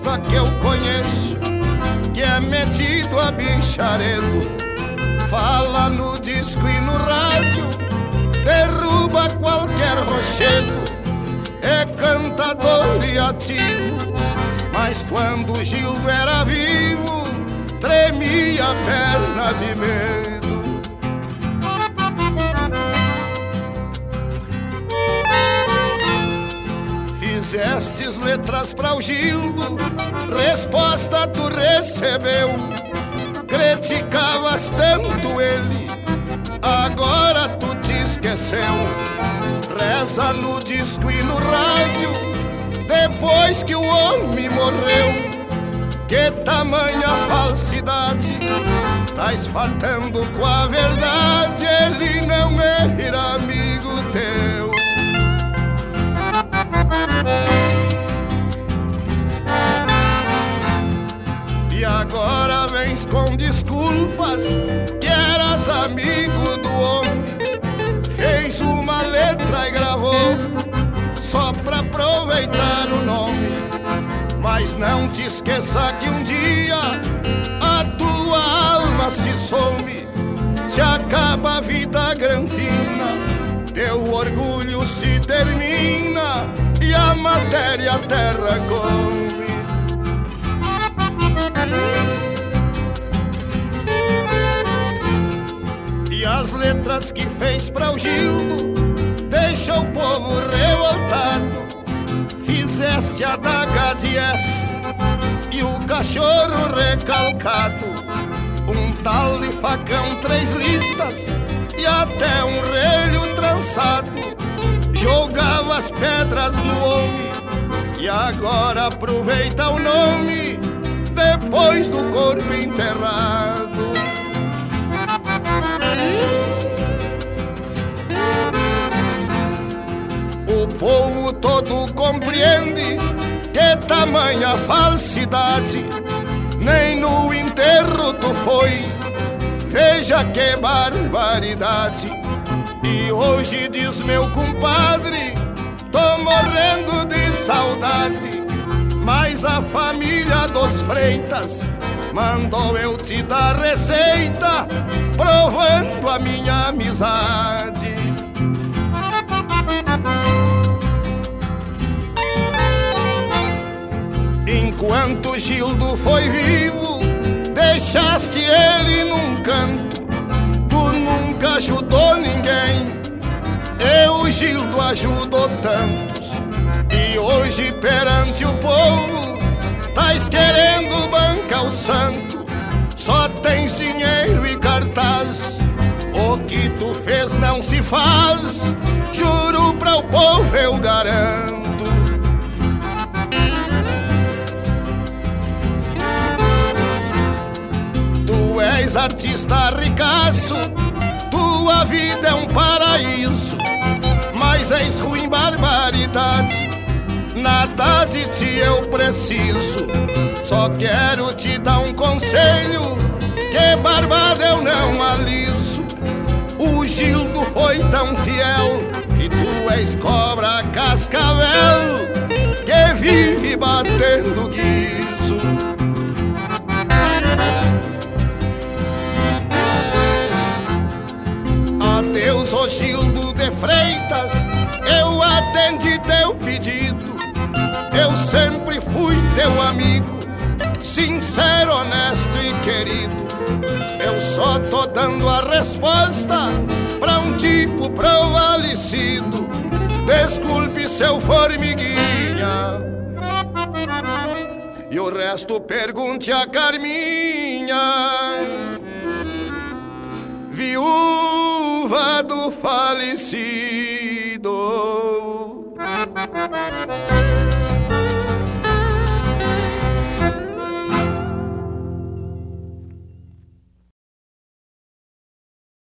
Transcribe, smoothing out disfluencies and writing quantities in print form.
artista que eu conheço, que é metido a bicharedo, fala no disco e no rádio, derruba qualquer rochedo, é cantador e ativo, mas quando o Gildo era vivo, tremia a perna de medo. Fizestes letras pra o Gildo, resposta tu recebeu. Criticavas tanto ele, agora tu te esqueceu. Reza no disco e no rádio, depois que o homem morreu. Que tamanha falsidade, tais faltando com a verdade, ele não era amigo teu. E agora vens com desculpas, que eras amigo do homem. Fez uma letra e gravou, só pra aproveitar o nome. Mas não te esqueça que um dia a tua alma se some. Se acaba a vida granfina, teu orgulho se termina e a matéria a terra come. E as letras que fez pra o Gildo deixa o povo revoltado. Fizeste a daga de S e o cachorro recalcado, um tal de facão, 3 listas e até um relho trançado. Jogava as pedras no homem e agora aproveita o nome depois do corpo enterrado. O povo todo compreende que tamanha falsidade, nem no enterro tu foi, veja que barbaridade. E hoje diz meu compadre, tô morrendo de saudade, mas a família dos Freitas mandou eu te dar receita, provando a minha amizade. Enquanto Gildo foi vivo, deixaste ele num canto. Tu nunca ajudou ninguém, eu, Gildo, ajudou tantos. E hoje perante o povo, tais querendo bancar o santo. Só tens dinheiro e cartaz, o que tu fez não se faz, juro pra o povo eu garanto. Tu és artista ricaço, tua vida é um paraíso, mas és ruim barbaridade, nada de ti eu preciso. Só quero te dar um conselho, que barbada eu não aliso. O Gildo foi tão fiel e tu és cobra cascavel, que vive batendo guiso. Adeus, ô Gildo de Freitas, eu atendi teu pedido. Eu sempre fui teu amigo, sincero, honesto e querido. Eu só tô dando a resposta pra um tipo provalecido. Desculpe, seu formiguinha, e o resto pergunte a Carminha, viúva do falecido.